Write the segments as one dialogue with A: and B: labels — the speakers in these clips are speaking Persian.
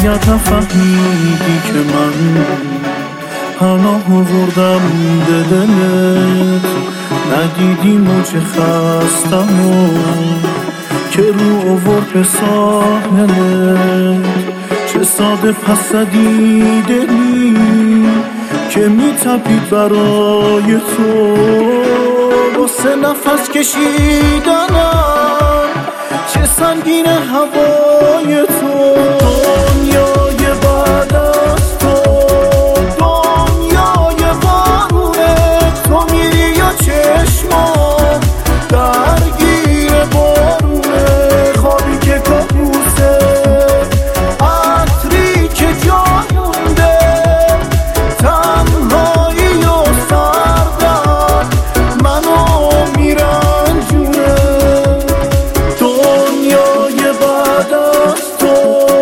A: شاید نفهمیدی که من پناه آوردم به دلت، ندیدی موج خستمو که رو آورد به ساحلت. چه ساده پس زدی دلی که میتپید برای تو، واسه نفس کشیدنم چه سنگین هوای تو. دنیای بعد از تو، دنیای بارونت، تو میری یا چشمام درگیر بارونه، خوابی که کابوسه، عطری که جا مونده، تنهایی و سردم منو میرنجونه. دنیای بعد از تو،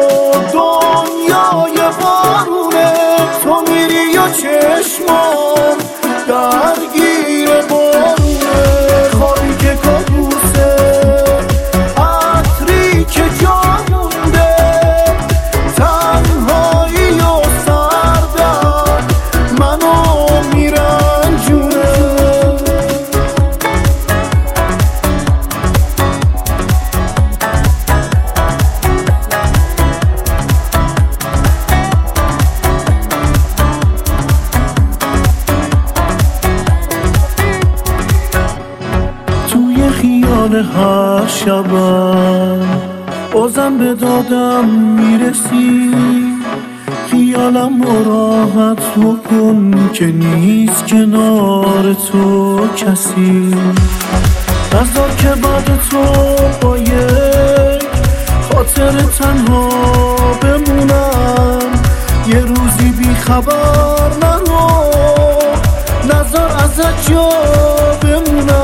A: دنیای بارونه، تو میری یا چشمام درگیر بارونه، خوابی که کابوسه، عطری که جا مونده، تنهایی و سردم منو میرنجونه. توی خیال هر شبم بازم به دادم میرسی، خیالم رو راحت بکن که نیست کنار تو کسی. نذار که بعد تو با یک خاطر تنها بمونم، یه روزی بی خبر نرو، نذار ازت جا بمونم.